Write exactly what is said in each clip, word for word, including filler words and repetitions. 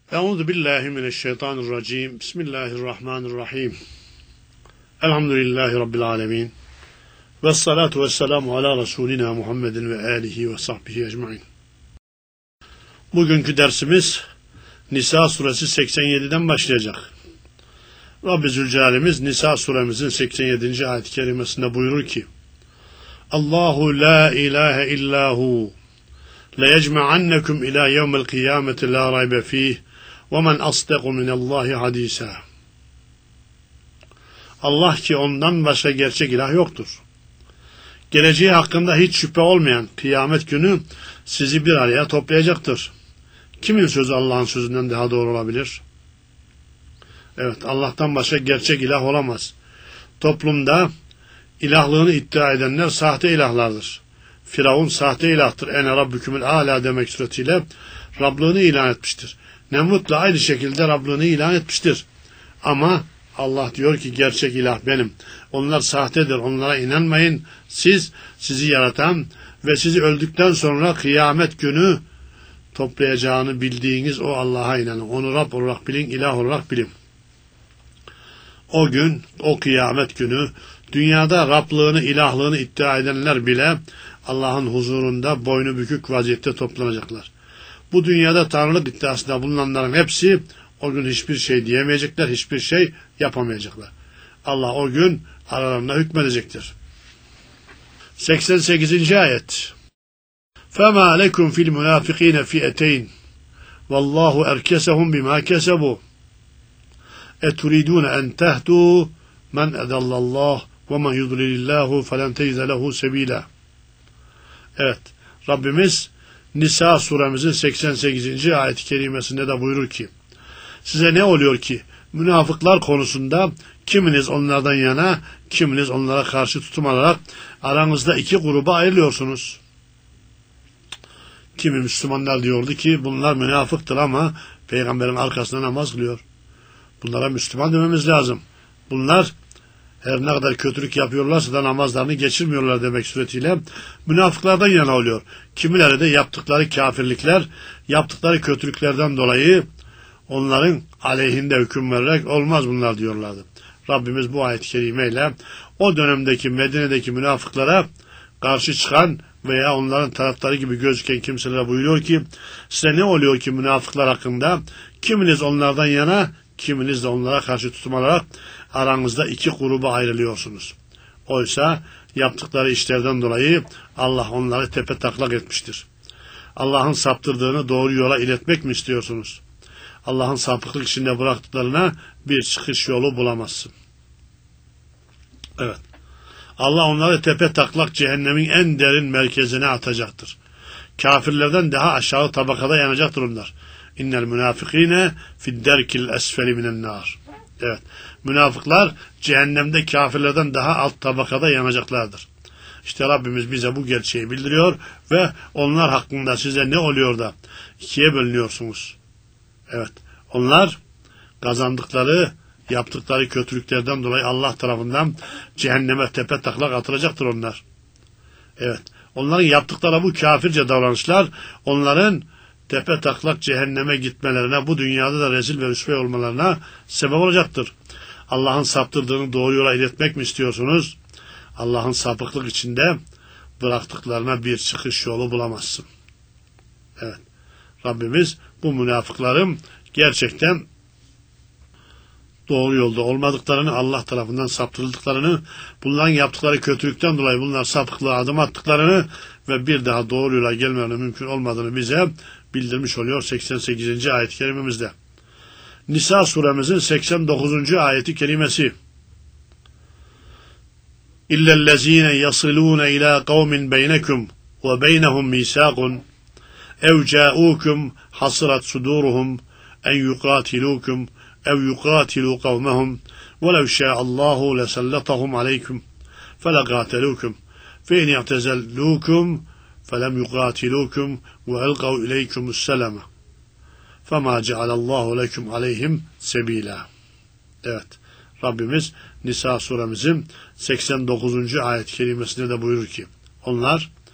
Euzu billahi mineşşeytanirracim. Bismillahirrahmanirrahim. Elhamdülillahi rabbil alamin. Ves salatu vesselamu ala Resulina Muhammedin ve alihi ve sahbihi ecmaîn. Bugünkü dersimiz Nisa suresi seksen yediden başlayacak. Rabbi Zülcelal'imiz Nisa suremizin seksen yedinci ayet-i kerimesinde buyurur ki: Allahu la ilahe illahu leyecme'annekum ila yevmel kıyameti la raybe fih ve men asdaqu minallahi hadisa. Allah ki ondan başka gerçek ilah yoktur. Geleceği hakkında hiç şüphe olmayan kıyamet günü sizi bir araya toplayacaktır. Kimin sözü Allah'ın sözünden daha doğru olabilir? Evet, Allah'tan başka gerçek ilah olamaz. Toplumda ilahlığını iddia edenler sahte ilahlardır. Firavun sahte ilahtır. Ene rabbükümül âlâ demek suretiyle Rablığını ilan etmiştir. Nemrut da aynı şekilde Rablığını ilan etmiştir. Ama Allah diyor ki gerçek ilah benim. Onlar sahtedir. Onlara inanmayın. Siz, sizi yaratan ve sizi öldükten sonra kıyamet günü toplayacağını bildiğiniz o Allah'a inanın. Onu Rab olarak bilin, ilah olarak bilin. O gün, o kıyamet günü dünyada Rablığını, ilahlığını iddia edenler bile Allah'ın huzurunda boynu bükük vaziyette toplanacaklar. Bu dünyada tanrılık iddiasında bulunanların hepsi o gün hiçbir şey diyemeyecekler, hiçbir şey yapamayacaklar. Allah o gün aralarında hükmedecektir. seksen sekizinci ayet. فَمَا لَكُمْ فِي الْمُنَافِقِينَ فِئَتَيْنِ وَاللّٰهُ اَرْكَسَهُمْ بِمَا كَسَبُوا اَتُرِيدُونَ اَنْ تَهْدُوا مَنْ اَدَلَّ اللّٰهُ وَمَنْ يُضْلِلِ اللّٰهُ فَلَنْ تَجِدَ لَهُ سَب۪يلًا. Evet, Rabbimiz Nisa suremizin seksen sekizinci ayet-i kerimesinde de buyurur ki: size ne oluyor ki münafıklar konusunda kiminiz onlardan yana, kiminiz onlara karşı tutum alarak aranızda iki gruba ayrılıyorsunuz. Kimi Müslümanlar diyordu ki bunlar münafıktır ama peygamberin arkasında namaz kılıyor. Bunlara Müslüman dememiz lazım. Bunlar her ne kadar kötülük yapıyorlarsa da namazlarını geçirmiyorlar demek suretiyle münafıklardan yana oluyor. Kimileri de yaptıkları kafirlikler, yaptıkları kötülüklerden dolayı onların aleyhinde hüküm vererek olmaz bunlar diyorlardı. Rabbimiz bu ayet-i kerimeyle o dönemdeki Medine'deki münafıklara karşı çıkan veya onların taraftarı gibi gözüken kimselere buyuruyor ki size ne oluyor ki münafıklar hakkında kiminiz onlardan yana, kiminiz de onlara karşı tutum alarak aranızda iki gruba ayrılıyorsunuz. Oysa yaptıkları işlerden dolayı Allah onları tepe taklak etmiştir. Allah'ın saptırdığını doğru yola iletmek mi istiyorsunuz? Allah'ın sapıklık içinde bıraktıklarına bir çıkış yolu bulamazsın. Evet. Allah onları tepe taklak cehennemin en derin merkezine atacaktır. Kafirlerden daha aşağı tabakada yanacaktır onlar. İnnel münafikine fidderkil esfeli minen nar. Evet. Münafıklar cehennemde kafirlerden daha alt tabakada yanacaklardır. İşte Rabbimiz bize bu gerçeği bildiriyor ve onlar hakkında size ne oluyor da ikiye bölünüyorsunuz. Evet. Onlar kazandıkları, yaptıkları kötülüklerden dolayı Allah tarafından cehenneme tepe taklak atılacaktır onlar. Evet. Onların yaptıkları bu kafirce davranışlar onların tepe taklak cehenneme gitmelerine, bu dünyada da rezil ve rüsvay olmalarına sebep olacaktır. Allah'ın saptırdığını doğru yola iletmek mi istiyorsunuz? Allah'ın sapıklık içinde bıraktıklarına bir çıkış yolu bulamazsın. Evet. Rabbimiz bu münafıkların gerçekten doğru yolda olmadıklarını, Allah tarafından saptırıldıklarını, bunların yaptıkları kötülükten dolayı bunlar sapıklığa adım attıklarını ve bir daha doğru yola gelmelerinin mümkün olmadığını bize bildirmiş oluyor seksen sekizinci ayet-i kerimemizde. Nisa suremizin seksen dokuzuncu ayeti kerimesi. İllellezine yasilune ila kavmin beynekum ve beynehum misakun ev ca'ukum hasrat suduruhum en yukatilukum ev yukatilu kavmehum ve lev şa'allahu lesallatahum aleykum felaqatilukum fe in i'tezellukum felem yukatilukum ve elqav ileykumusselama فَمَا جَعَلَ اللّٰهُ لَكُمْ عَلَيْهِمْ سَب۪يلًا. Evet, Rabbimiz Nisa suremizin seksen dokuzuncu ayet-i kerimesinde de buyurur ki onlar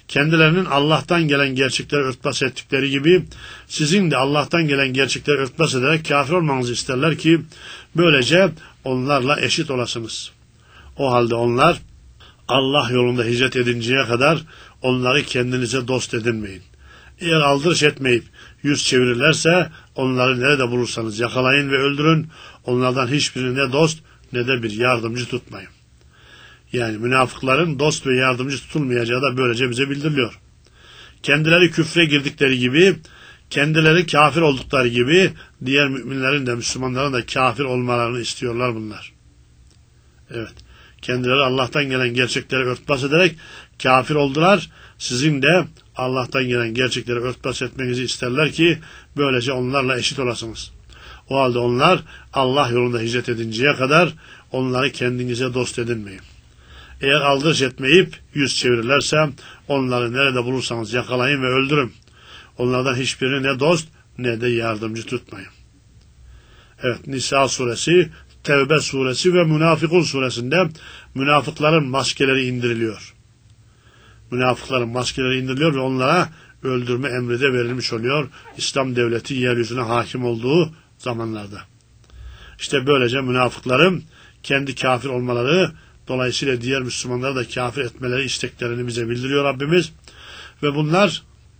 kendilerinin Allah'tan gelen gerçekleri örtbas ettikleri gibi sizin de Allah'tan gelen gerçekleri örtbas ederek kafir olmanızı isterler ki böylece onlarla eşit olasınız. O halde onlar Allah yolunda hicret edinceye kadar onları kendinize dost edinmeyin. Eğer aldırış etmeyip yüz çevirirlerse onları nerede bulursanız yakalayın ve öldürün. Onlardan hiçbirini ne dost ne de bir yardımcı tutmayın. Yani münafıkların dost ve yardımcı tutulmayacağı da böylece bize bildiriliyor. Kendileri küfre girdikleri gibi, kendileri kafir oldukları gibi diğer müminlerin de Müslümanların da kafir olmalarını istiyorlar bunlar. Evet. Kendileri Allah'tan gelen gerçekleri örtbas ederek kafir oldular. Sizin de Allah'tan gelen gerçekleri örtbas etmenizi isterler ki böylece onlarla eşit olasınız. O halde onlar Allah yolunda hicret edinceye kadar onları kendinize dost edinmeyin. Eğer aldırış etmeyip yüz çevirirlerse onları nerede bulursanız yakalayın ve öldürün. Onlardan hiçbirini ne dost ne de yardımcı tutmayın. Evet, Nisa suresi, Tevbe suresi ve Münafıkun suresinde münafıkların maskeleri indiriliyor. Münafıkların maskeleri indiriliyor ve onlara öldürme emri de verilmiş oluyor. İslam devleti yeryüzüne hakim olduğu zamanlarda. İşte böylece münafıkların kendi kafir olmaları, dolayısıyla diğer Müslümanları da kafir etmeleri isteklerini bize bildiriyor Rabbimiz. Ve bunlar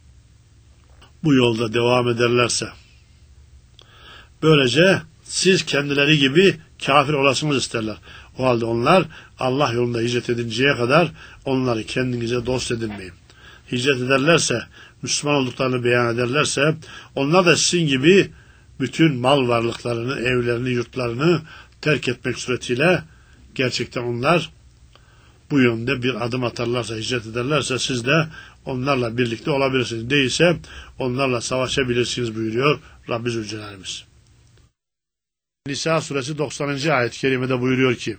bu yolda devam ederlerse böylece siz kendileri gibi kafir olasınız isterler. O halde onlar Allah yolunda hicret edinceye kadar onları kendinize dost edinmeyin. Hicret ederlerse, Müslüman olduklarını beyan ederlerse onlar da sizin gibi bütün mal varlıklarını, evlerini, yurtlarını terk etmek suretiyle gerçekten onlar bu yönde bir adım atarlarsa, hicret ederlerse siz de onlarla birlikte olabilirsiniz. Değilse onlarla savaşabilirsiniz buyuruyor Rabbi Zülcelal'imiz. Nisa suresi doksanıncı ayet-i kerimede buyuruyor ki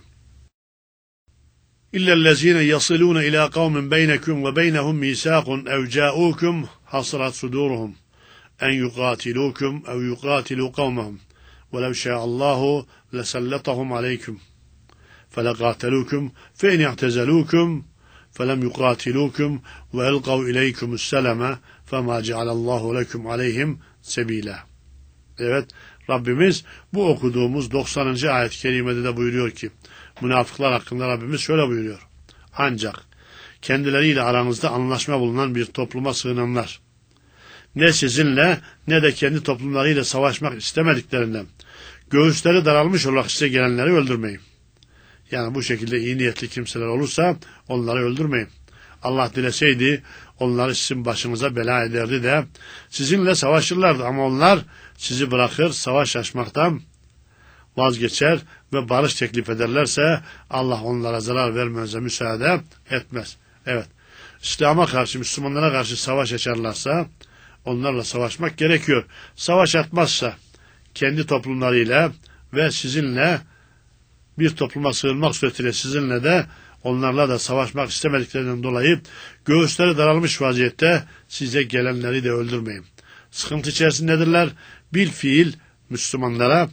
İllellezine yasilune ila kavmin beynekum ve beynehum misakun ev ca'ukum hasrat suduruhum en yukatilukum ev yukatilu kavmahum ve lev şa'allahu lesallatahum aleykum felaqatelukum fe in i'tezelukum felem yukatilukum ve elqav ileykumus selame fema cealallahu lekum aleyhim sebila. Evet, Rabbimiz bu okuduğumuz doksanıncı ayet-i kerimede de buyuruyor ki münafıklar hakkında Rabbimiz şöyle buyuruyor. Ancak kendileriyle aranızda anlaşma bulunan bir topluma sığınanlar ne sizinle ne de kendi toplumlarıyla savaşmak istemediklerinden göğüsleri daralmış olarak size gelenleri öldürmeyin. Yani bu şekilde iyi niyetli kimseler olursa onları öldürmeyin. Allah dileseydi onları sizin başınıza bela ederdi de sizinle savaşırlardı ama onlar sizi bırakır savaş açmaktan vazgeçer ve barış teklif ederlerse Allah onlara zarar vermenize müsaade etmez. Evet, İslam'a karşı, Müslümanlara karşı savaş açarlarsa onlarla savaşmak gerekiyor. Savaş atmazsa kendi toplumlarıyla ve sizinle bir topluma sığınmak suretiyle sizinle de onlarla da savaşmak istemediklerinden dolayı göğüsleri daralmış vaziyette size gelenleri de öldürmeyin. Sıkıntı içerisindedirler. Bil fiil Müslümanlara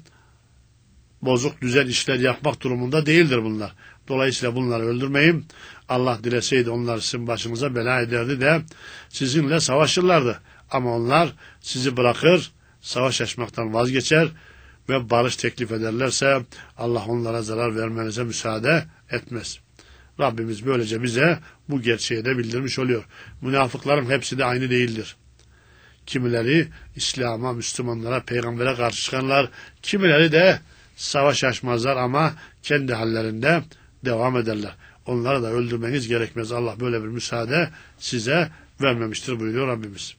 bozuk düzen işler yapmak durumunda değildir bunlar. Dolayısıyla bunları öldürmeyin. Allah dileseydi onlar sizin başınıza bela ederdi de sizinle savaşırlardı. Ama onlar sizi bırakır, savaş açmaktan vazgeçer ve barış teklif ederlerse Allah onlara zarar vermenize müsaade etmez. Rabbimiz böylece bize bu gerçeği de bildirmiş oluyor. Münafıkların hepsi de aynı değildir. Kimileri İslam'a, Müslümanlara, peygambere karşı çıkanlar, kimileri de savaş açmazlar ama kendi hallerinde devam ederler. Onları da öldürmeniz gerekmez. Allah böyle bir müsaade size vermemiştir buyuruyor Rabbimiz.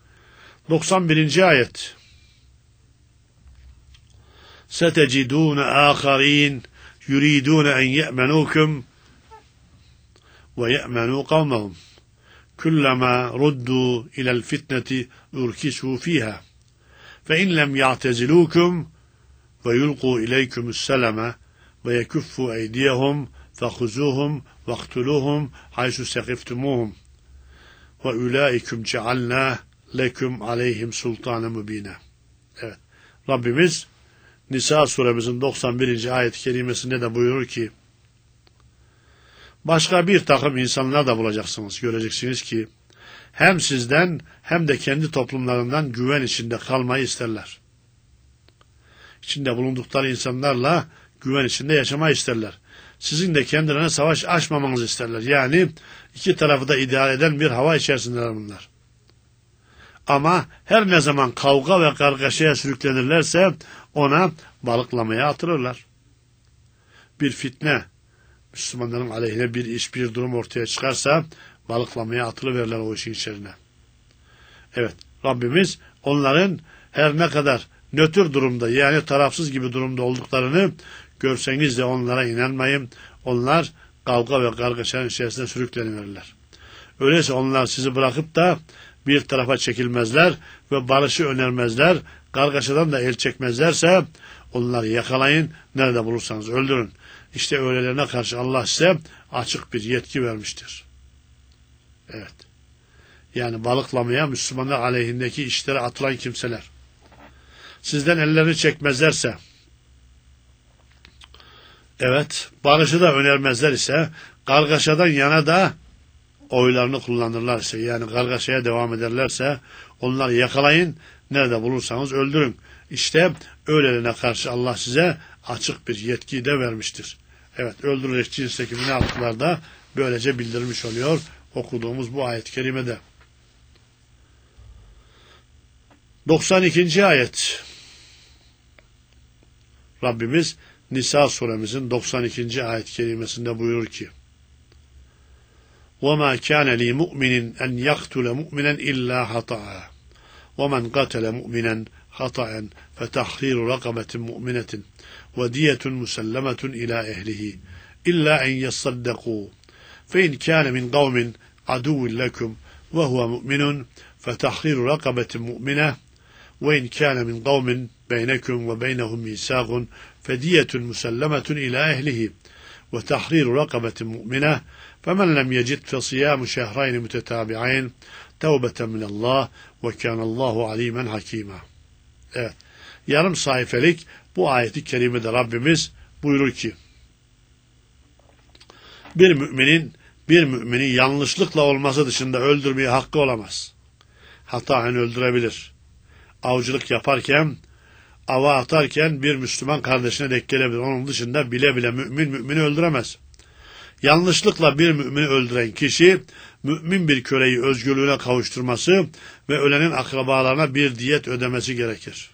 doksan birinci ayet. Setecidûne âkharîn yuridûne en ye'menûkum ve ye'menû kavmehum. Kullama ruddu ila'l fitneti urkisu fiha. Fe in lem ya'tezilukum ve yulqu ileykumus selame ve yekuffu eydiyehum fehuzuhum vektuluhum haysu sekiftumuhum ve ulaikum cealna lekum aleyhim sultanen mübine. Evet. Rabbimiz Nisa suremizin doksan birinci ayet-i kerimesinde de buyurur ki başka bir takım insanlar da bulacaksınız. Göreceksiniz ki hem sizden hem de kendi toplumlarından güven içinde kalmayı isterler. İçinde bulundukları insanlarla güven içinde yaşamayı isterler. Sizin de kendilerine savaş açmamanızı isterler. Yani iki tarafı da idare eden bir hava içerisindeler bunlar. Ama her ne zaman kavga ve kargaşaya sürüklenirlerse ona balıklamaya atılırlar. Bir fitne, Müslümanların aleyhine bir iş, bir durum ortaya çıkarsa balıklamaya atılıverirler o işin içerisine. Evet, Rabbimiz onların her ne kadar nötr durumda, yani tarafsız gibi durumda olduklarını görseniz de onlara inanmayın. Onlar kavga ve kargaşanın içerisine sürükleniverirler. Öyleyse onlar sizi bırakıp da bir tarafa çekilmezler ve barışı önermezler, kargaşadan da el çekmezlerse onları yakalayın, nerede bulursanız öldürün. İşte öylelerine karşı Allah size açık bir yetki vermiştir. Evet. Yani balıklamaya, Müslümanlar aleyhindeki işlere atılan kimseler. Sizden ellerini çekmezlerse, evet, barışı da önermezler ise, kargaşadan yana da oylarını kullanırlarsa, yani kargaşaya devam ederlerse, onları yakalayın, nerede bulursanız öldürün. İşte öylelerine karşı Allah size açık bir yetki de vermiştir. Evet, öldürülecek cinsteki münafıklar da böylece bildirmiş oluyor okuduğumuz bu ayet-i kerimede. doksan ikinci ayet. Rabbimiz Nisa suremizin doksan ikinci ayet-i kerimesinde buyurur ki: وَمَا كَانَ لِي مُؤْمِنٍ أَنْ يَقْتُلَ مُؤْمِنًا إِلَّا خَطَأً وَمَنْ قَتَلَ مُؤْمِنًا خَطَأً فَتَحْرِيرُ رَقَبَةٍ مُؤْمِنَةٍ وَدِيَةٌ مُسَلَّمَةٌ إِلَى أَهْلِهِ إِلَّا أَنْ يَصَّدَّقُوا فَإِنْ كَانَ مِنْ قَوْمٍ عَدُوٍّ لَكُمْ وَهُوَ مُؤْمِنٌ فَتَحْرِيرُ رَقَبَةٍ مُؤْمِنَةٍ وَإِنْ كَانَ مِنْ قَوْمٍ بَيْنَكُمْ وَبَيْنَهُمْ مِيثَاقٌ فَدِيَةٌ مُسَلَّمَةٌ إِلَى أَهْلِهِ وَتَحْرِيرُ رَقَبَةٍ مُؤْمِنَةٍ فَمَنْ لَمْ يَجِدْ فَصِيَامُ شَهْرَيْنِ مُتَتَابِعَيْنِ تَوْبَةً مِنَ اللّٰهِ وَكَانَ اللّٰهُ عَلِيمًا حَكِيمًا. Evet, yarım sayfelik bu ayeti kerimede Rabbimiz buyurur ki: bir müminin bir mümini yanlışlıkla olması dışında öldürmeye hakkı olamaz. Hataen öldürebilir. Avcılık yaparken, ava atarken bir Müslüman kardeşine denk gelebilir. Onun dışında bile bile mümin mümini öldüremez. Yanlışlıkla bir mümini öldüren kişi, mümin bir köleyi özgürlüğüne kavuşturması ve ölenin akrabalarına bir diyet ödemesi gerekir.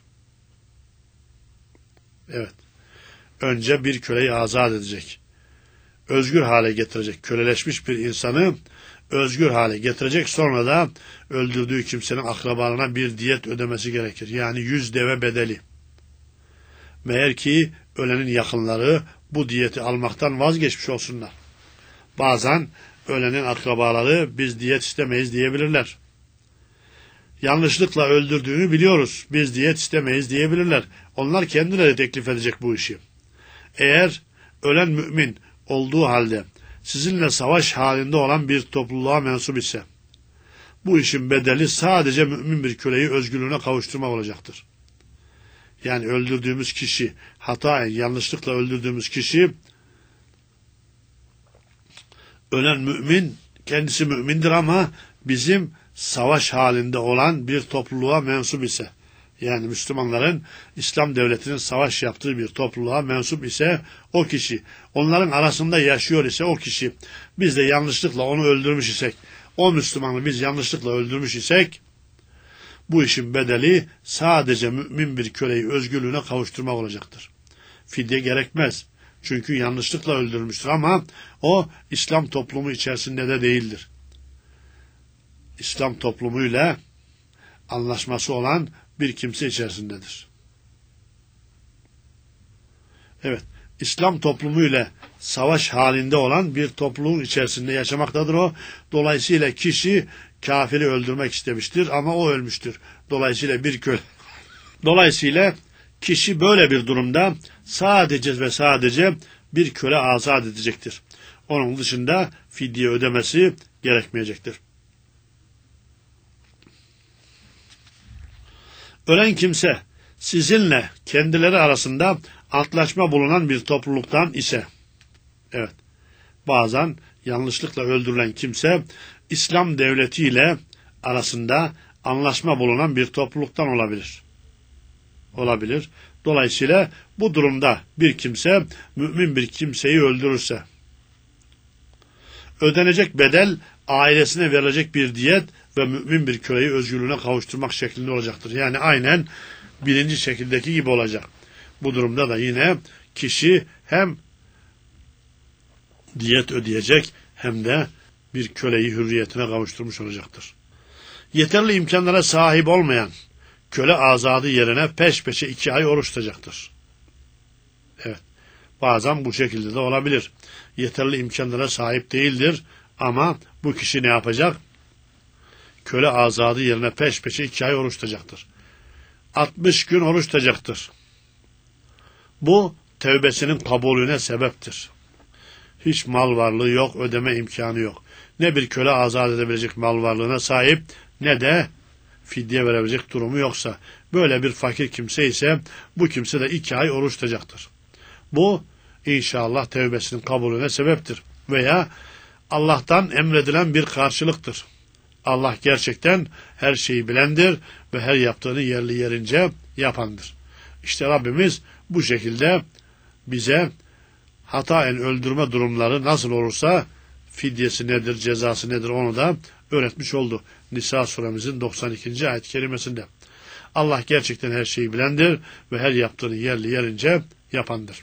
Evet. Önce bir köleyi azat edecek. Özgür hale getirecek. Köleleşmiş bir insanı özgür hale getirecek. Sonra da öldürdüğü kimsenin akrabalarına bir diyet ödemesi gerekir. Yani yüz deve bedeli. Meğer ki ölenin yakınları bu diyeti almaktan vazgeçmiş olsunlar. Bazen ölenin akrabaları biz diyet istemeyiz diyebilirler. Yanlışlıkla öldürdüğünü biliyoruz. Biz diyet istemeyiz diyebilirler. Onlar kendileri teklif edecek bu işi. Eğer ölen mümin olduğu halde sizinle savaş halinde olan bir topluluğa mensup ise bu işin bedeli sadece mümin bir köleyi özgürlüğüne kavuşturmak olacaktır. Yani öldürdüğümüz kişi, hataen yanlışlıkla öldürdüğümüz kişi, ölen mümin, kendisi mümindir ama bizim savaş halinde olan bir topluluğa mensup ise, yani Müslümanların İslam devletinin savaş yaptığı bir topluluğa mensup ise o kişi, onların arasında yaşıyor ise o kişi, biz de yanlışlıkla onu öldürmüş isek, o Müslümanı biz yanlışlıkla öldürmüş isek, bu işin bedeli sadece mümin bir köleyi özgürlüğüne kavuşturmak olacaktır. Fidye gerekmez. Çünkü yanlışlıkla öldürmüştür ama o İslam toplumu içerisinde de değildir. İslam toplumuyla anlaşması olan bir kimse içerisindedir. Evet, İslam toplumuyla savaş halinde olan bir topluluğun içerisinde yaşamaktadır o. Dolayısıyla kişi kafiri öldürmek istemiştir ama o ölmüştür. Dolayısıyla bir köle. Dolayısıyla kişi böyle bir durumda sadece ve sadece bir köle azat edecektir. Onun dışında fidye ödemesi gerekmeyecektir. Ölen kimse sizinle kendileri arasında antlaşma bulunan bir topluluktan ise, evet, bazen yanlışlıkla öldürülen kimse İslam devletiyle arasında anlaşma bulunan bir topluluktan olabilir. Olabilir. Dolayısıyla bu durumda bir kimse mümin bir kimseyi öldürürse ödenecek bedel ailesine verilecek bir diyet ve mümin bir köleyi özgürlüğüne kavuşturmak şeklinde olacaktır. Yani aynen birinci şekildeki gibi olacak. Bu durumda da yine kişi hem diyet ödeyecek hem de bir köleyi hürriyetine kavuşturmuş olacaktır. Yeterli imkanlara sahip olmayan köle azadı yerine peş peşe iki ay oruç tutacaktır. Evet, bazen bu şekilde de olabilir. Yeterli imkanlara sahip değildir ama bu kişi ne yapacak? Köle azadı yerine peş peşe iki ay oruç tutacaktır. altmış gün oruç tutacaktır. Bu tevbesinin kabulüne sebeptir. Hiç mal varlığı yok, ödeme imkanı yok. Ne bir köle azat edebilecek mal varlığına sahip ne de fidye verebilecek durumu yoksa, böyle bir fakir kimse ise bu kimse de iki ay oruç tutacaktır. Bu inşallah tevbesinin kabulüne sebeptir veya Allah'tan emredilen bir karşılıktır. Allah gerçekten her şeyi bilendir ve her yaptığını yerli yerince yapandır. İşte Rabbimiz bu şekilde bize hataen öldürme durumları nasıl olursa fidyesi nedir, cezası nedir onu da öğretmiş oldu. Nisa suremizin doksan ikinci ayet-i kerimesinde. Allah gerçekten her şeyi bilendir ve her yaptığını yerli yerince yapandır.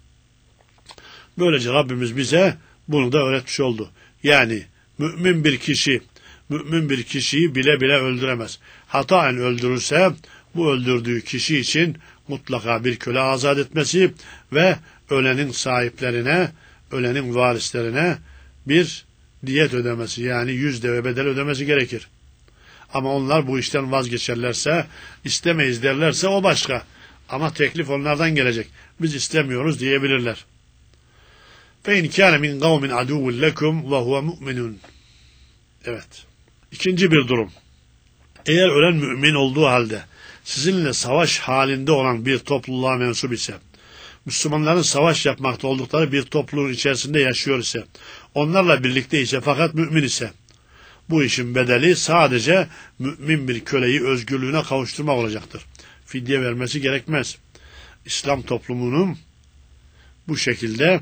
Böylece Rabbimiz bize bunu da öğretmiş oldu. Yani mümin bir kişi, mümin bir kişiyi bile bile öldüremez. Hataen öldürürse bu öldürdüğü kişi için mutlaka bir köle azat etmesi ve ölenin sahiplerine, ölenin varislerine bir diyet ödemesi, yani yüz deve bedel ödemesi gerekir. Ama onlar bu işten vazgeçerlerse, istemeyiz derlerse o başka. Ama teklif onlardan gelecek. Biz istemiyoruz diyebilirler. فَاِنْ كَانَ مِنْ قَوْمٍ عَدُوٌ لَكُمْ وَهُوَ مُؤْمِنٌ. Evet. İkinci bir durum. Eğer ölen mümin olduğu halde sizinle savaş halinde olan bir topluluğa mensup ise, Müslümanların savaş yapmakta oldukları bir topluluğun içerisinde yaşıyor ise, onlarla birlikte ise fakat mümin ise, bu işin bedeli sadece mümin bir köleyi özgürlüğüne kavuşturmak olacaktır. Fidye vermesi gerekmez. İslam toplumunun bu şekilde,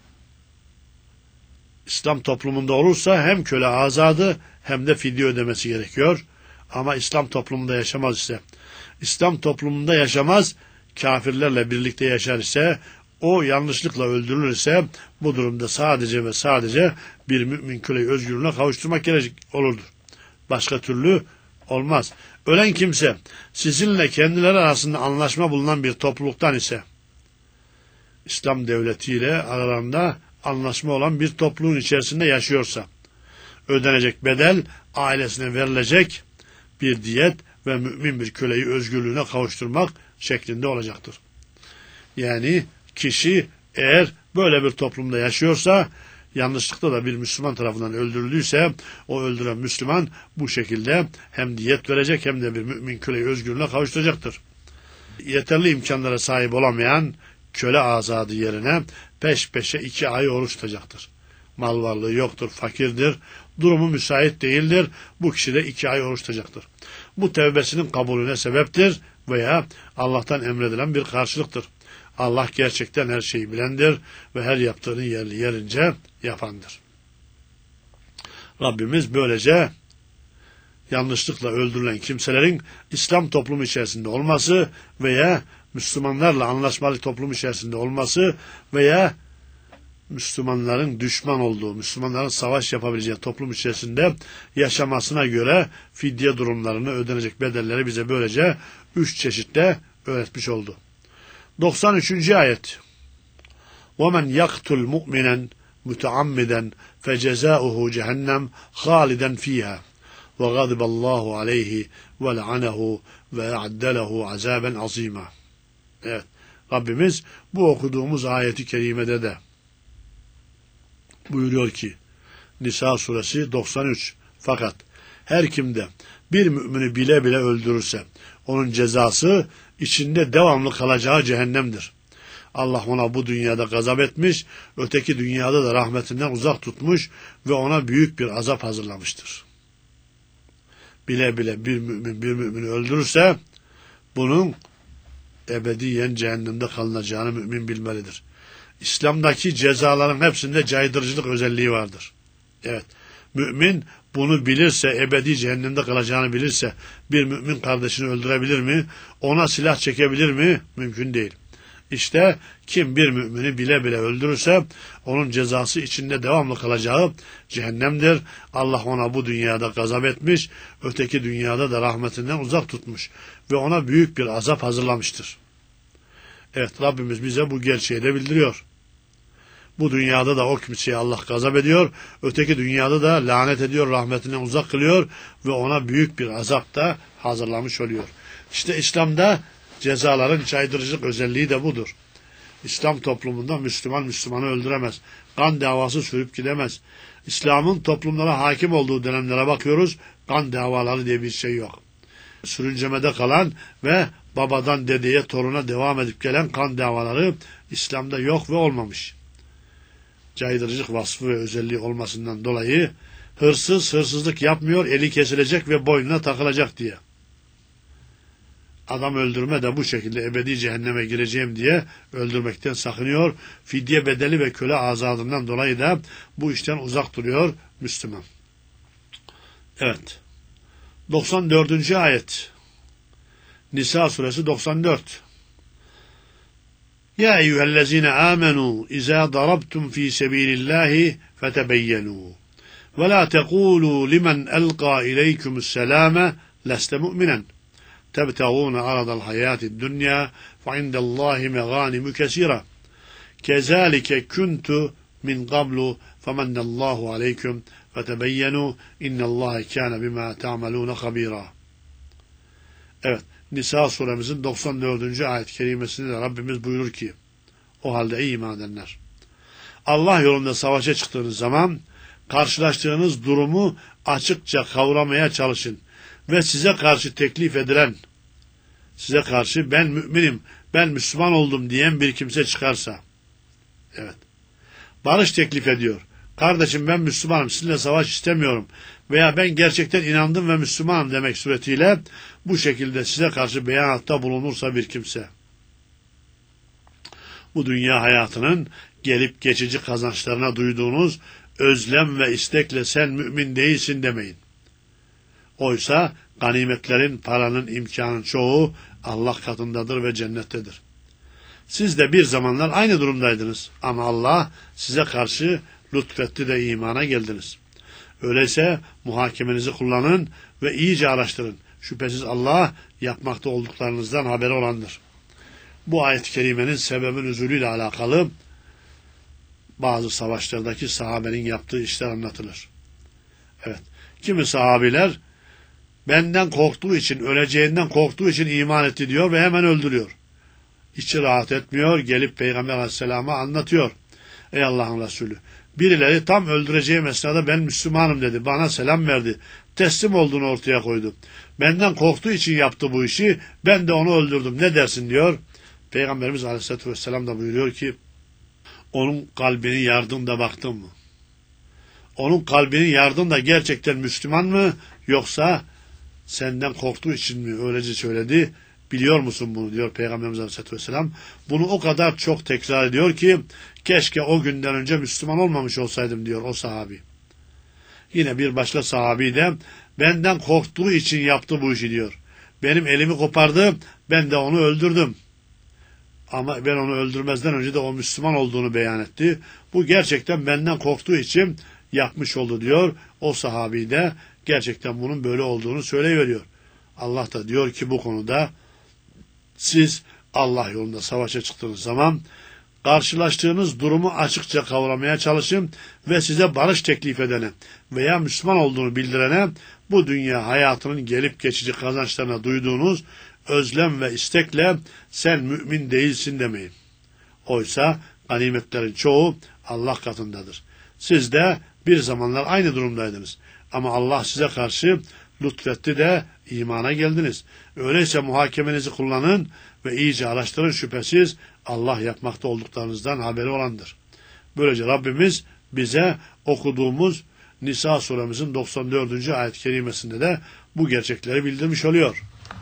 İslam toplumunda olursa hem köle azadı hem de fidye ödemesi gerekiyor. Ama İslam toplumunda yaşamaz ise, İslam toplumunda yaşamaz, kafirlerle birlikte yaşar ise, o yanlışlıkla öldürülür ise, bu durumda sadece ve sadece bir mümin köleyi özgürlüğüne kavuşturmak gerekir olurdur. Başka türlü olmaz. Ölen kimse sizinle kendileri arasında anlaşma bulunan bir topluluktan ise, İslam devletiyle aralarında anlaşma olan bir topluluğun içerisinde yaşıyorsa, ödenecek bedel ailesine verilecek bir diyet ve mümin bir köleyi özgürlüğüne kavuşturmak şeklinde olacaktır. Yani kişi eğer böyle bir toplumda yaşıyorsa, yanlışlıkla da bir Müslüman tarafından öldürüldüyse, o öldüren Müslüman bu şekilde hem diyet verecek hem de bir mümin köleyi özgürlüğüne kavuşturacaktır. Yeterli imkanlara sahip olamayan köle azadı yerine peş peşe iki ay oruç tutacaktır. Mal varlığı yoktur, fakirdir, durumu müsait değildir, bu kişi de iki ay oruç tutacaktır. Bu tevbesinin kabulüne sebeptir veya Allah'tan emredilen bir karşılıktır. Allah gerçekten her şeyi bilendir ve her yaptığını yerli yerince yapandır. Rabbimiz böylece yanlışlıkla öldürülen kimselerin İslam toplumu içerisinde olması veya Müslümanlarla anlaşmalı toplum içerisinde olması veya Müslümanların düşman olduğu, Müslümanların savaş yapabileceği toplum içerisinde yaşamasına göre fidye durumlarını, ödenecek bedelleri bize böylece üç çeşitle öğretmiş oldu. doksan üçüncü ayet. وَمَنْ يَقْتُلْ مُؤْمِنًا مُتَعَمِّدًا فَجَزَاؤُهُ جَهَنَّمْ خَالِدًا فِيهَا وَغَضِبَ اللّٰهُ عَلَيْهِ وَلَعَنَهُ وَاَعَدَّ لَهُ عَذَابًا عَظِيمًا. Evet, Rabbimiz bu okuduğumuz ayeti kerimede de buyuruyor ki, Nisa suresi doksan üç, fakat her kimde bir mümini bile bile öldürürse onun cezası içinde devamlı kalacağı cehennemdir. Allah ona bu dünyada gazap etmiş, öteki dünyada da rahmetinden uzak tutmuş ve ona büyük bir azap hazırlamıştır. bile bile bir mümin bir mümini öldürürse bunun ebediyen cehennemde kalınacağını mümin bilmelidir. İslam'daki cezaların hepsinde caydırıcılık özelliği vardır. Evet, mümin bunu bilirse, ebedi cehennemde kalacağını bilirse bir mümin kardeşini öldürebilir mi? Ona silah çekebilir mi? Mümkün değil. İşte kim bir mümini bile bile öldürürse onun cezası içinde devamlı kalacağı cehennemdir. Allah ona bu dünyada gazap etmiş, öteki dünyada da rahmetinden uzak tutmuş ve ona büyük bir azap hazırlamıştır. Evet, Rabbimiz bize bu gerçeği de bildiriyor. Bu dünyada da o kimseye Allah gazap ediyor, öteki dünyada da lanet ediyor, rahmetinden uzak kılıyor ve ona büyük bir azap da hazırlamış oluyor. İşte İslam'da cezaların caydırıcılık özelliği de budur. İslam toplumunda Müslüman Müslümanı öldüremez. Kan davası sürüp gidemez. İslam'ın toplumlara hakim olduğu dönemlere bakıyoruz. Kan davaları diye bir şey yok. Sürüncemede kalan ve babadan dedeye toruna devam edip gelen kan davaları İslam'da yok ve olmamış. Caydırıcılık vasfı ve özelliği olmasından dolayı hırsız hırsızlık yapmıyor, eli kesilecek ve boynuna takılacak diye. Adam öldürme de bu şekilde ebedi cehenneme gireceğim diye öldürmekten sakınıyor. Fidye bedeli ve köle azadından dolayı da bu işten uzak duruyor Müslüman. Evet. doksan dördüncü ayet. Nisa suresi doksan dört. Ya eyyühellezine amenu izâ darabtum fî sebîlillâhi fetebeyyenû ve lâ tekûlû limen elqâ ileykümüsselâme leste mu'minen تبتغون عرض الحياة الدنيا فعند الله مغانم كثيرة كذلك كنت من قبل فمن الله عليكم فتبينوا إن الله كان بما تعملون خبيرا. Evet, Nisa suremizin doksan dördüncü ayet-i kerimesinde de Rabbimiz buyurur ki, o halde ey iman edenler, Allah yolunda savaşa çıktığınız zaman karşılaştığınız durumu açıkça kavramaya çalışın ve size karşı teklif edilen, size karşı ben müminim, ben Müslüman oldum diyen bir kimse çıkarsa, evet, barış teklif ediyor. Kardeşim ben Müslümanım, sizinle savaş istemiyorum veya ben gerçekten inandım ve Müslümanım demek suretiyle bu şekilde size karşı beyanatta bulunursa bir kimse, bu dünya hayatının gelip geçici kazançlarına duyduğunuz özlem ve istekle sen mümin değilsin demeyin. Oysa ganimetlerin, paranın, imkanın çoğu Allah katındadır ve cennettedir. Siz de bir zamanlar aynı durumdaydınız ama Allah size karşı lütfetti de imana geldiniz. Öyleyse muhakemenizi kullanın ve iyice araştırın. Şüphesiz Allah yapmakta olduklarınızdan haberi olandır. Bu ayet-i kerimenin sebebin nüzulüyle alakalı bazı savaşlardaki sahabenin yaptığı işler anlatılır. Evet, kimi sahabiler benden korktuğu için, öleceğinden korktuğu için iman etti diyor ve hemen öldürüyor. İçi rahat etmiyor, gelip Peygamber Aleyhisselam'a anlatıyor. Ey Allah'ın Resulü, birileri tam öldüreceğim esnada ben Müslümanım dedi, bana selam verdi, teslim olduğunu ortaya koydu. Benden korktuğu için yaptı bu işi, ben de onu öldürdüm, ne dersin diyor. Peygamberimiz Aleyhisselatü Vesselam da buyuruyor ki, onun kalbini yardın da baktın mı? Onun kalbini yardın da gerçekten Müslüman mı, yoksa senden korktuğu için mi öylece söyledi? Biliyor musun bunu diyor Peygamberimiz Aleyhisselatü Vesselam. Bunu o kadar çok tekrar ediyor ki keşke o günden önce Müslüman olmamış olsaydım diyor o sahabi. Yine bir başka sahabi de benden korktuğu için yaptı bu işi diyor. Benim elimi kopardı, ben de onu öldürdüm. Ama ben onu öldürmezden önce de o Müslüman olduğunu beyan etti. Bu gerçekten benden korktuğu için yapmış oldu diyor. O sahabi de gerçekten bunun böyle olduğunu söyleyiveriyor. Allah da diyor ki bu konuda siz Allah yolunda savaşa çıktığınız zaman karşılaştığınız durumu açıkça kavramaya çalışın ve size barış teklif edene veya Müslüman olduğunu bildirene bu dünya hayatının gelip geçici kazançlarına duyduğunuz özlem ve istekle sen mümin değilsin demeyin. Oysa ganimetlerin çoğu Allah katındadır. Siz de bir zamanlar aynı durumdaydınız. Ama Allah size karşı lütfetti de imana geldiniz. Öyleyse muhakemenizi kullanın ve iyice araştırın, şüphesiz Allah yapmakta olduklarınızdan haberi olandır. Böylece Rabbimiz bize okuduğumuz Nisa suremizin doksan dördüncü ayet-i kerimesinde de bu gerçekleri bildirmiş oluyor.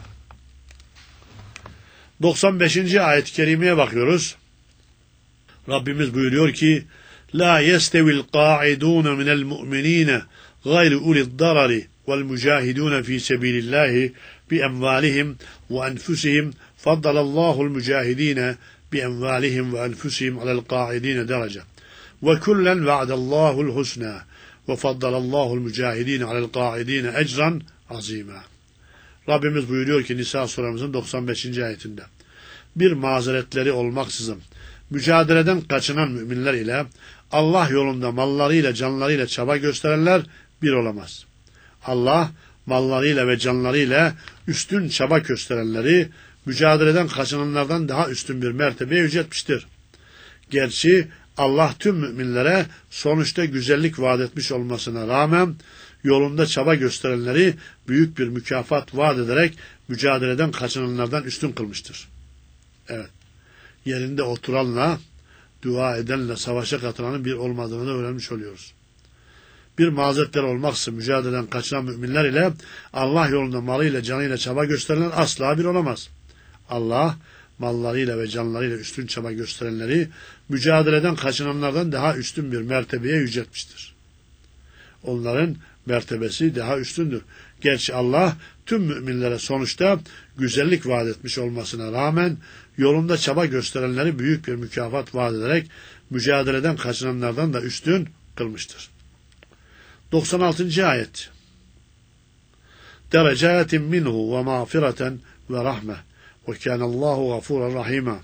doksan beşinci ayet-i kerimeye bakıyoruz. Rabbimiz buyuruyor ki: "La yestevil qa'idun minel mu'minina gayru ulid darari vel mücahidun fi sabilillahi bi emvalihim ve enfusihim faddalallahu'l mücahidin bi emvalihim ve enfusihim alel qa'idin derece. Ve kullen va'dallahu'l husna ve faddalallahu mücahidin alel qa'idin ecran azima." Rabbimiz buyuruyor ki Nisa suremizin doksan beşinci ayetinde: bir mazeretleri olmaksızın mücadeleden kaçınan müminler ile Allah yolunda mallarıyla canlarıyla çaba gösterenler bir olamaz. Allah mallarıyla ve canlarıyla üstün çaba gösterenleri mücadeleden kaçınanlardan daha üstün bir mertebeye yüceltmiştir. Gerçi Allah tüm müminlere sonuçta güzellik vaat etmiş olmasına rağmen yolunda çaba gösterenleri büyük bir mükafat vaat ederek mücadeleden kaçınanlardan üstün kılmıştır. Evet, yerinde oturanla, dua edenle savaşa katılanın bir olmadığını da öğrenmiş oluyoruz. Bir mazeretler olmaksızın mücadeleden kaçınan müminler ile Allah yolunda malıyla canıyla çaba gösterenler asla bir olamaz. Allah mallarıyla ve canlarıyla üstün çaba gösterenleri mücadeleden kaçınanlardan daha üstün bir mertebeye yüceltmiştir. Onların mertebesi daha üstündür. Gerçi Allah tüm müminlere sonuçta güzellik vaat etmiş olmasına rağmen yolunda çaba gösterenleri büyük bir mükafat vaat ederek mücadeleden kaçınanlardan da üstün kılmıştır. doksan altıncı ayet: "Derecatin minhu ve mağfireten ve rahme ve kânallâhu gafûran rahîmâ."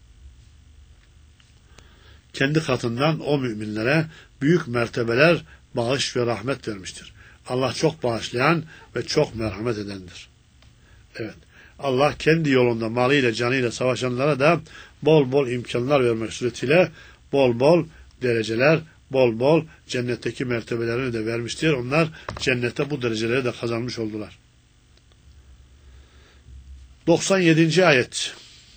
Kendi katından o müminlere büyük mertebeler, bağış ve rahmet vermiştir. Allah çok bağışlayan ve çok merhamet edendir. Evet, Allah kendi yolunda malıyla canıyla savaşanlara da bol bol imkanlar vermek suretiyle bol bol dereceler, bol bol cennetteki mertebelerini de vermiştir. Onlar cennette bu dereceleri de kazanmış oldular. doksan yedinci ayet.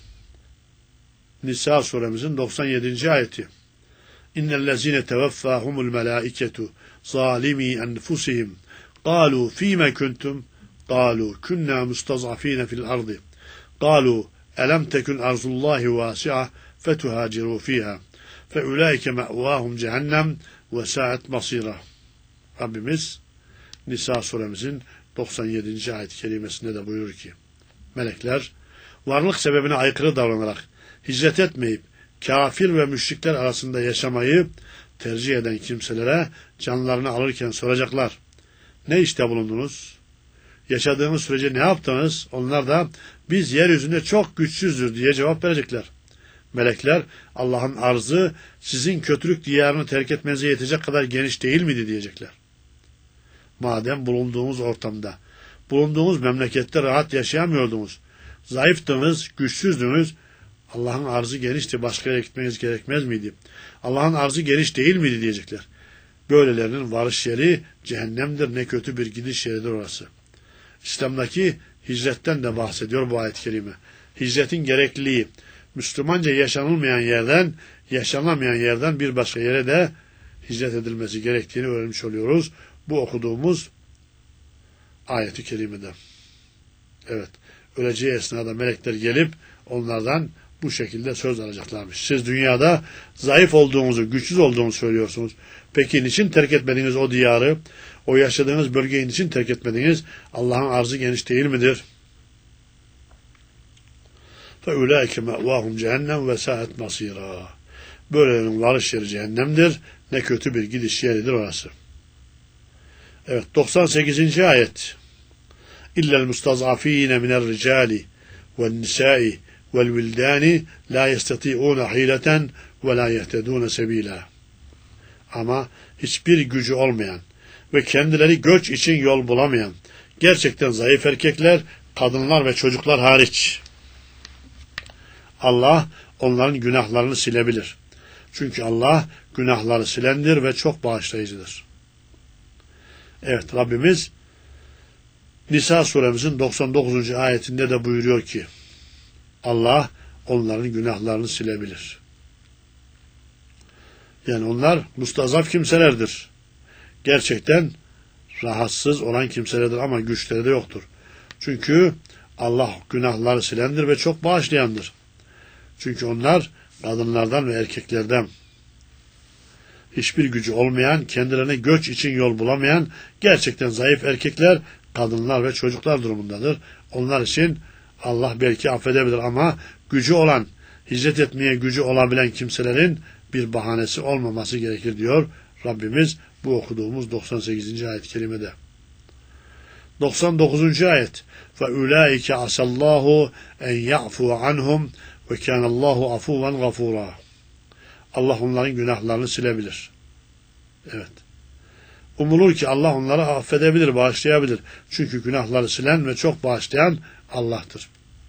Nisa suremizin doksan yedinci ayeti: "İnnellezîne tevaffâhumul melâiketu zâlimî enfusihim قالوا فيما كنتم قالوا كنا مستضعفين في الأرض قالوا ألم تكن أرض الله واسعة فتهاجروا فيها فأولئك مأواهم cehennem وساءت مصيرا." Rabbimiz Nisa suremizin doksan yedinci ayet-i kerimesinde de buyurur ki: melekler varlık sebebine aykırı davranarak hicret etmeyip kafir ve müşrikler arasında yaşamayı tercih eden kimselere canlarını alırken soracaklar: ne işte bulundunuz? Yaşadığınız sürece ne yaptınız? Onlar da biz yeryüzünde çok güçsüzdür diye cevap verecekler. Melekler Allah'ın arzı sizin kötülük diyarını terk etmenize yetecek kadar geniş değil miydi diyecekler. Madem bulunduğunuz ortamda, bulunduğunuz memlekette rahat yaşayamıyordunuz, zayıftınız, güçsüzdünüz, Allah'ın arzı genişti, başka yere gitmeniz gerekmez miydi? Allah'ın arzı geniş değil miydi diyecekler. Böylelerinin varış yeri cehennemdir, ne kötü bir gidiş yeridir orası. İslam'daki hicretten de bahsediyor bu ayet-i kerime. Hicretin gerekliliği, Müslümanca yaşanılmayan yerden, yaşanamayan yerden bir başka yere de hicret edilmesi gerektiğini öğrenmiş oluyoruz bu okuduğumuz ayet-i kerimede. Evet, öleceği esnada melekler gelip onlardan bu şekilde söz alacaklarmış. Siz dünyada zayıf olduğunuzu, güçsüz olduğunuzu söylüyorsunuz. Peki niçin terk etmediniz o diyarı? O yaşadığınız bölgeyi niçin terk etmediniz? Allah'ın arzı geniş değil midir? فَاُولَٰئِكَ مَأْوَاهُمْ cehennem ve سَاءَتْ مَصِيرًا. Böylelerin varış yeri cehennemdir. Ne kötü bir gidiş yeridir orası. Evet, doksan sekizinci ayet. اِلَّا الْمُسْتَضْعَف۪ينَ مِنَ الرِّجَالِ وَالنِّسَاءِ وَالْوِلْدَانِ لَا يَسْتَطِيعُونَ حِيلَةً وَلَا يَهْتَدُونَ سَب۪يلًا. Ama hiçbir gücü olmayan ve kendileri göç için yol bulamayan, gerçekten zayıf erkekler, kadınlar ve çocuklar hariç, Allah onların günahlarını silebilir. Çünkü Allah günahları silendir ve çok bağışlayıcıdır. Evet, Rabbimiz Nisa suremizin doksan dokuzuncu ayetinde de buyuruyor ki Allah onların günahlarını silebilir. Yani onlar mustazaf kimselerdir. gerçekten rahatsız olan kimselerdir ama güçleri de yoktur. Çünkü Allah günahları silendir ve çok bağışlayandır. Çünkü onlar kadınlardan ve erkeklerden hiçbir gücü olmayan, kendilerine göç için yol bulamayan, gerçekten zayıf erkekler, kadınlar ve çocuklar durumundadır. Onlar için Allah belki affedebilir ama gücü olan, hicret etmeye gücü olabilen kimselerin bir bahanesi olmaması gerekir diyor Rabbimiz bu okuduğumuz doksan sekizinci ayet-i kerimede. doksan dokuzuncu ayet فَاُولَٰئِكَ عَسَى اللّٰهُ اَنْ يَعْفُوَ عَنْهُمْ وَكَانَ اللّٰهُ عَفُوًا غَفُورًا. Allah onların günahlarını silebilir. Evet. Umulur ki Allah onları affedebilir, bağışlayabilir. Çünkü günahları silen ve çok bağışlayan Allah'tır.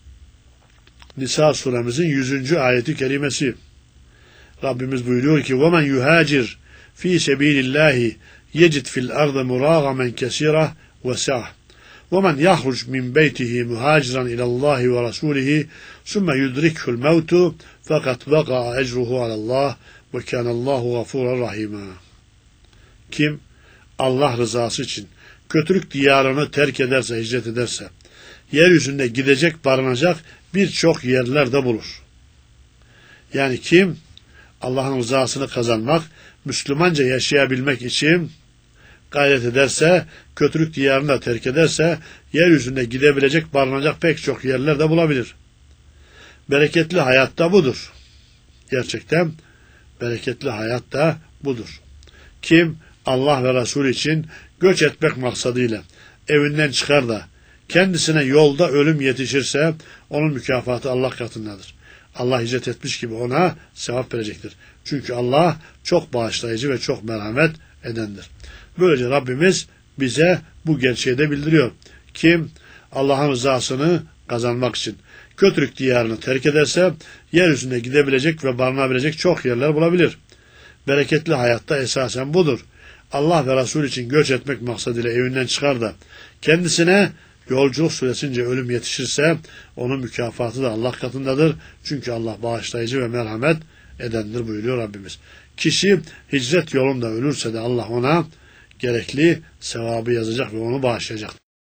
Nisa suremizin yüzüncü ayeti kerimesi. Rabbimiz buyuruyor ki وَمَنْ يُهَاجِرْ ف۪ي سَب۪يلِ اللّٰهِ يَجِدْ فِي الْأَرْضِ مُرَاغَمًا كَسِيرًا وَسَعَةً وَمَنْ يَخْرُجْ مِنْ بَيْتِهِ مُهَاجِرًا إِلَى اللّٰهِ وَرَسُولِهِ ثُمَّ يُدْرِكْهُ الْمَوْتُ فَقَدْ وَقَعَ أَجْرُهُ عَلَى اللّٰهِ وَكَانَ اللّٰهُ غَفُورًا رَحِيمًا. Kim Allah rızası için kötülük diyarını terk ederse, hicret ederse, yeryüzünde gidecek, barınacak birçok yerlerde bulur. Yani kim Allah'ın rızasını kazanmak, Müslümanca yaşayabilmek için gayret ederse, kötülük diyarını da terk ederse, yeryüzünde gidebilecek, barınacak pek çok yerlerde bulabilir. Bereketli hayat da budur. Gerçekten bereketli hayat da budur. Kim Allah ve Resul için göç etmek maksadıyla evinden çıkar da kendisine yolda ölüm yetişirse onun mükafatı Allah katındadır. Allah hicret etmiş gibi ona sevap verecektir. Çünkü Allah çok bağışlayıcı ve çok merhamet edendir. Böylece Rabbimiz bize bu gerçeği de bildiriyor. Kim Allah'ın rızasını kazanmak için kötülük diyarını terk ederse yeryüzünde gidebilecek ve barınabilecek çok yerler bulabilir. Bereketli hayatta esasen budur. Allah ve Resul için göç etmek maksadıyla evinden çıkar da kendisine yolculuk süresince ölüm yetişirse onun mükafatı da Allah katındadır. Çünkü Allah bağışlayıcı ve merhamet edendir buyuruyor Rabbimiz. Kişi hicret yolunda ölürse de Allah ona gerekli sevabı yazacak ve onu bağışlayacak.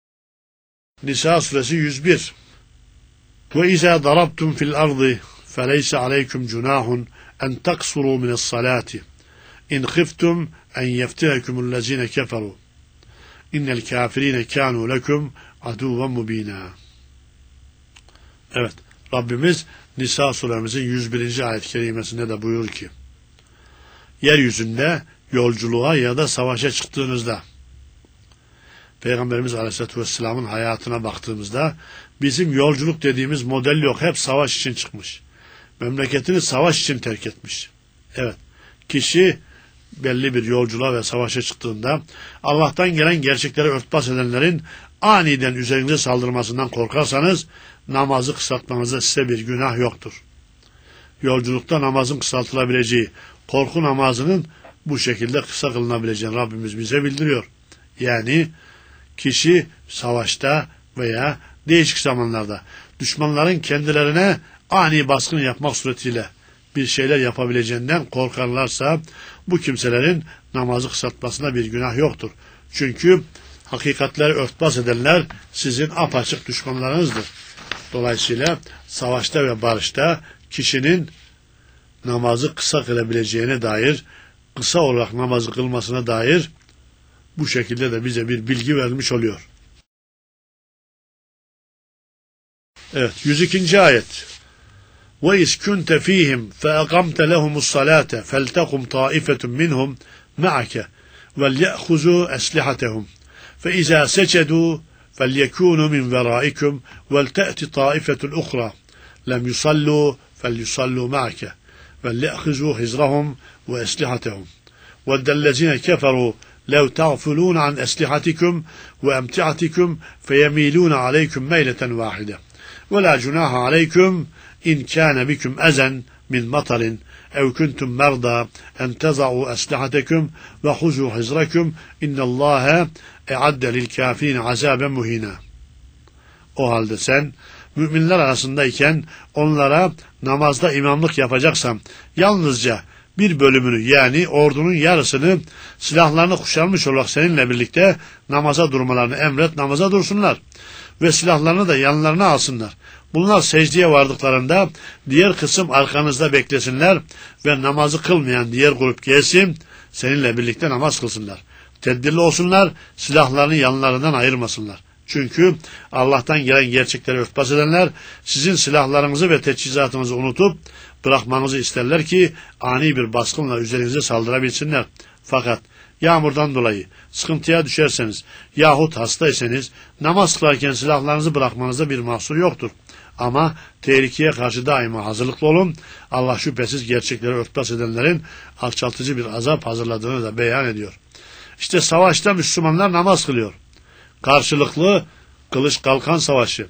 Nisa suresi yüz bir. وَاِذَا ضَرَبْتُمْ فِي الْأَرْضِ فَلَيْسَ عَلَيْكُمْ جُنَاهٌ اَنْ تَقْصُرُوا مِنَ الصَّلَاةِ اِنْ خِفْتُمْ اَنْ يَفْتِهَكُمُ الَّذ۪ينَ كَفَرُوا اِنَّ الْكَافِر۪ينَ كَانُوا لَكُمْ عَدُوًا مُب۪ينًا. Evet, Rabbimiz Nisa suremizin yüz birinci ayet-i kerimesinde de buyurur ki, yeryüzünde yolculuğa ya da savaşa çıktığınızda, Peygamberimiz Aleyhisselatü Vesselam'ın hayatına baktığımızda bizim yolculuk dediğimiz model yok. Hep savaş için çıkmış. Memleketini savaş için terk etmiş. Evet, kişi belli bir yolculuğa ve savaşa çıktığında Allah'tan gelen gerçekleri örtbas edenlerin aniden üzerinize saldırmasından korkarsanız namazı kısaltmanızda size bir günah yoktur. Yolculukta namazın kısaltılabileceği, korku namazının bu şekilde kısa kılınabileceğini Rabbimiz bize bildiriyor. Yani kişi savaşta veya değişik zamanlarda düşmanların kendilerine ani baskın yapmak suretiyle bir şeyler yapabileceğinden korkarlarsa bu kimselerin namazı kısaltmasında bir günah yoktur. Çünkü hakikatleri örtbas edenler sizin apaçık düşmanlarınızdır. Dolayısıyla savaşta ve barışta kişinin namazı kısa kılabileceğine dair, kısa olarak namazı kılmasına dair bu şekilde de bize bir bilgi vermiş oluyor. Evet, yüz ikinci ayet. وَاِذْ كُنْتَ ف۪يهِمْ فَاَقَمْتَ لَهُمُ الصَّلَاةَ فَلْتَقُمْ طَائِفَةٌ مِّنْهُمْ مَعَكَ وَلْيَأْخُذُوا أَسْلِحَتَهُمْ فَإِذَا سَجَدُوا فَلْيَكُونُوا مِنْ وَرَائِكُمْ وَلْتَأْتِ طَائِفَةٌ أُخْرَى لَمْ يُصَلُّوا فَلْيُصَلُّوا مَعَكَ وَلْيَأْخُذُوا حِذْرَهُمْ وَأَسْلِحَتَهُمْ وَدَّ الَّذِينَ كَفَرُوا لَوْ تَغْفُلُونَ عَنْ أَسْلِحَتِكُمْ وَأَمْتِعَتِكُمْ فَيَمِيلُونَ عَلَيْكُمْ مَيْلَةً وَاحِدَةً وَلَا جُنَاحَ عَلَيْكُمْ إِنْ كَانَ بِكُمْ أَذًى مِنْ مَطَرٍ أَوْ كُنْتُمْ مَرْضَى أَنْ تَضَعُوا أَسْلِحَتَكُمْ وَخُذُوا حِذْرَكُمْ إِنَّ اللّٰهَ اَعَدَّ لِلْكَافِرِينَ عَذَابًا مُهِينًا. O halde sen müminler arasındayken onlara namazda imamlık yapacaksan yalnızca bir bölümünü yani ordunun yarısını silahlarını kuşanmış olarak seninle birlikte namaza durmalarını emret, namaza dursunlar. Ve silahlarını da yanlarına alsınlar. Bunlar secdeye vardıklarında diğer kısım arkanızda beklesinler ve namazı kılmayan diğer grup gelsin, seninle birlikte namaz kılsınlar. Tedbirli olsunlar, silahlarını yanlarından ayırmasınlar. Çünkü Allah'tan gelen gerçekleri örtbas edenler sizin silahlarınızı ve teçhizatınızı unutup bırakmanızı isterler ki ani bir baskınla üzerinize saldırabilsinler. Fakat yağmurdan dolayı sıkıntıya düşerseniz yahut hastaysanız namaz kılarken silahlarınızı bırakmanızda bir mahsur yoktur. Ama tehlikeye karşı daima hazırlıklı olun. Allah şüphesiz gerçekleri örtbas edenlerin alçaltıcı bir azap hazırladığını da beyan ediyor. İşte savaşta Müslümanlar namaz kılıyor. Karşılıklı kılıç kalkan savaşı.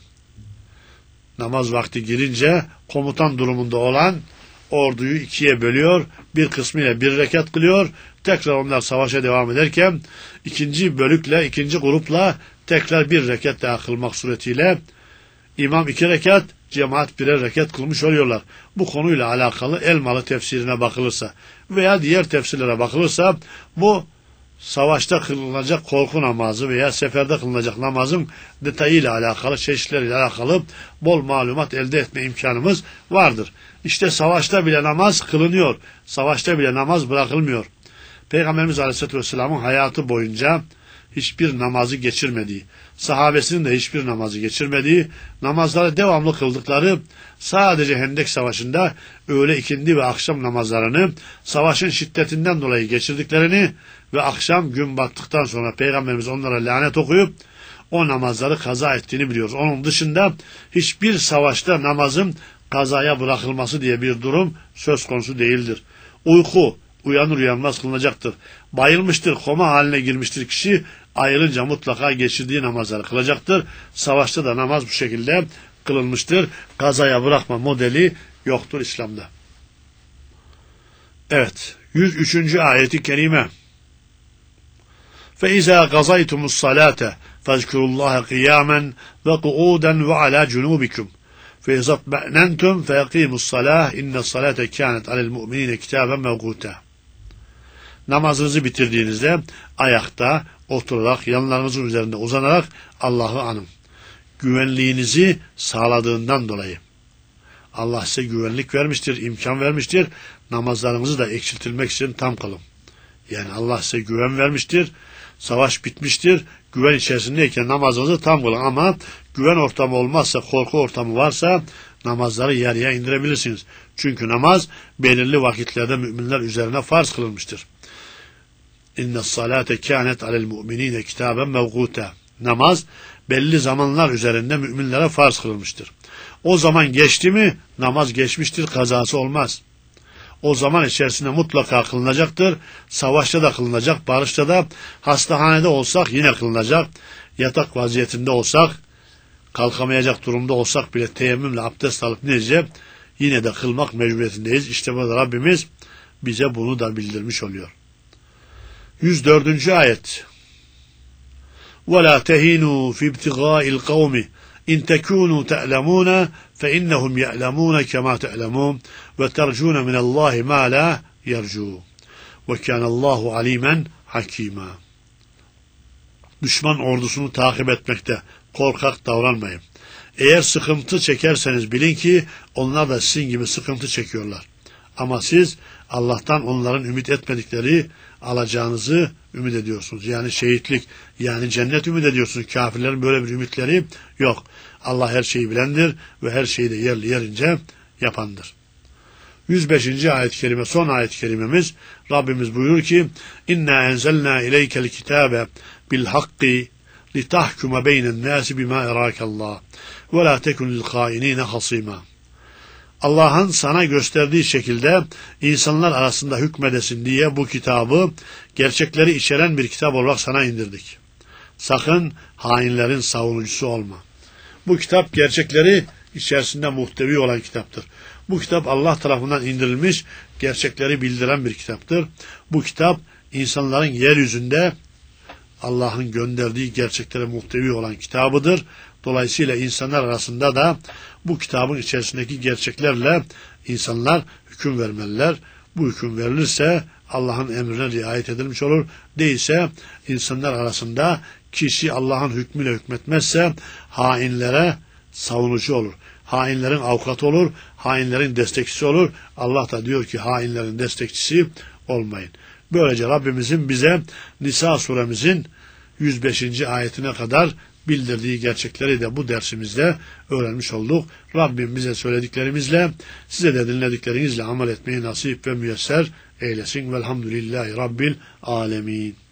Namaz vakti girince komutan durumunda olan orduyu ikiye bölüyor. Bir kısmıyla bir rekat kılıyor. Tekrar onlar savaşa devam ederken ikinci bölükle, ikinci grupla tekrar bir rekat daha kılmak suretiyle imam iki rekat, cemaat birer rekat kılmış oluyorlar. Bu konuyla alakalı Elmalı tefsirine bakılırsa veya diğer tefsirlere bakılırsa bu savaşta kılınacak korku namazı veya seferde kılınacak namazın detayıyla alakalı, çeşitleriyle alakalı bol malumat elde etme imkanımız vardır. İşte savaşta bile namaz kılınıyor. Savaşta bile namaz bırakılmıyor. Peygamberimiz Aleyhisselatü Vesselam'ın hayatı boyunca hiçbir namazı geçirmediği, sahabesinin de hiçbir namazı geçirmediği, namazları devamlı kıldıkları, sadece Hendek Savaşı'nda öğle, ikindi ve akşam namazlarını savaşın şiddetinden dolayı geçirdiklerini ve akşam gün battıktan sonra Peygamberimiz onlara lanet okuyup o namazları kaza ettiğini biliyoruz. Onun dışında hiçbir savaşta namazın kazaya bırakılması diye bir durum söz konusu değildir. Uyku, uyanır uyanmaz kılınacaktır. Bayılmıştır, koma haline girmiştir kişi, ayrılınca mutlaka geçirdiği namazları kılacaktır. Savaşta da namaz bu şekilde kılınmıştır. Kazaya bırakma modeli yoktur İslam'da. Evet, yüz üçüncü ayeti kerime. فَاِذَا قَضَيْتُمُ الصَّلَاةَ فَاذْكُرُوا اللّٰهَ قِيَامًا وَقُعُودًا وَعَلَى جُنُوبِكُمْ فَاِذَا اطْمَأْنَنْتُمْ فَيَقِيمُوا الصَّلَاةَ اِنَّ الصَّلَاةَ كَانَتْ عَلَى الْمُؤْمِنِينَ كِتَابًا مَوْقُوتًا. Namazınızı bitirdiğinizde ayakta, oturarak, yanlarınızın üzerinde uzanarak Allah'ı anın. Güvenliğinizi sağladığından dolayı. Allah size güvenlik vermiştir, imkan vermiştir. Namazlarınızı da eksiltilmek için tam kılın. Yani Allah size güven vermiştir. Savaş bitmiştir. Güven içerisindeyken namazınızı tam kılın. Ama güven ortamı olmazsa, korku ortamı varsa namazları yarıya indirebilirsiniz. Çünkü namaz belirli vakitlerde müminler üzerine farz kılınmıştır. İnne salate kânet alel mu'minîne kitâben mevgûtâ. Namaz belli zamanlar üzerinde müminlere farz kılınmıştır. O zaman geçti mi namaz geçmiştir, kazası olmaz. O zaman içerisinde mutlaka kılınacaktır. Savaşta da kılınacak, barışta da, hastahanede olsak yine kılınacak. Yatak vaziyetinde olsak, kalkamayacak durumda olsak bile teyemmümle abdest alıp nece yine de kılmak mecburiyetindeyiz. İşte burada Rabbimiz bize bunu da bildirmiş oluyor. yüz dördüncü ayet. وَلَا تَهِنُوا فِي ابْتِغَاءِ الْقَوْمِ اِنْ تَكُونُوا تَعْلَمُونَ فَاِنَّهُمْ يَعْلَمُونَ كَمَا تَعْلَمُونَ وَتَرْجُونَ مِنَ اللّٰهِ مَا لَا يَرْجُوا وَكَانَ اللّٰهُ عَلِيمًا حَكِيمًا. Düşman ordusunu takip etmekte korkak davranmayın. Eğer sıkıntı çekerseniz bilin ki onlar da sizin gibi sıkıntı çekiyorlar. Ama siz Allah'tan onların ümit etmedikleri alacağınızı ümit ediyorsunuz. Yani şehitlik, yani cennet ümit ediyorsunuz. Kafirlerin böyle bir ümitleri yok. Allah her şeyi bilendir ve her şeyi de yerli yerince yapandır. yüz beşinci ayet-i kerime, son ayet-i kerimemiz, Rabbimiz buyurur ki İnna enzelna ileykel kitabe bil hakki litahkuma beynen nasi bima erakallah ve la tekun lil hainine hasima. Allah'ın sana gösterdiği şekilde insanlar arasında hükmedesin diye bu kitabı gerçekleri içeren bir kitap olarak sana indirdik. Sakın hainlerin savunucusu olma. Bu kitap gerçekleri içerisinde muhtevi olan kitaptır. Bu kitap Allah tarafından indirilmiş, gerçekleri bildiren bir kitaptır. Bu kitap insanların yeryüzünde Allah'ın gönderdiği gerçeklere muhtevi olan kitabıdır. Dolayısıyla insanlar arasında da bu kitabın içerisindeki gerçeklerle insanlar hüküm vermeliler. bu hüküm verilirse Allah'ın emrine riayet edilmiş olur. Değilse insanlar arasında kişi Allah'ın hükmüyle hükmetmezse hainlere savunucu olur. Hainlerin avukatı olur. Hainlerin destekçisi olur. Allah da diyor ki hainlerin destekçisi olmayın. Böylece Rabbimizin bize Nisa suremizin yüz beşinci ayetine kadar bildirdiği gerçekleri de bu dersimizde öğrenmiş olduk. Rabbim bize söylediklerimizle, size de dinlediklerinizle amel etmeyi nasip ve müyesser eylesin. Velhamdülillahi Rabbil alemin.